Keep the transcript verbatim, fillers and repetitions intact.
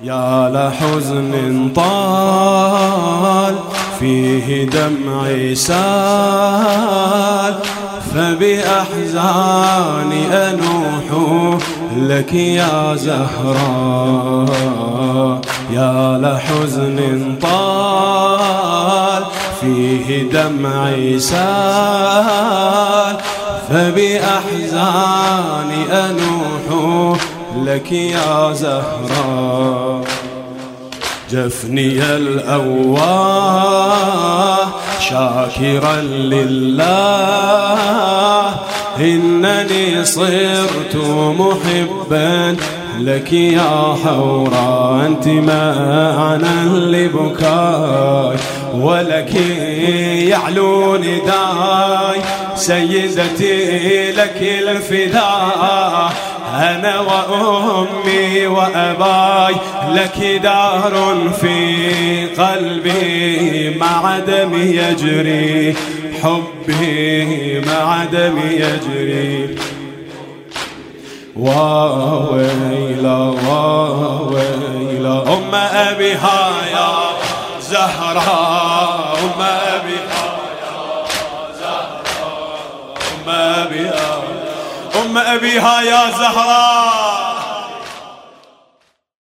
يا لحزن طال فيه دمعي سال، فبأحزاني أنوح لك يا زهراء. يا لحزن طال فيه دمعي سال، فبأحزاني أنوح لك يا زهراء. جفني الأواه شاكرا لله، إنني صرت محبا لك يا حورا. أنت معنى لبكاي ولك يعلو نداي، سيدتي لك الفداء. أنا وأمي وأباي لك دار في قلبي، مع دمي يجري حبي، مع دمي يجري. وويلا وويلا أم أبيها يا زهراء، أم أبيها يا زهراء، أم أبيها أم أبيها يا زهراء.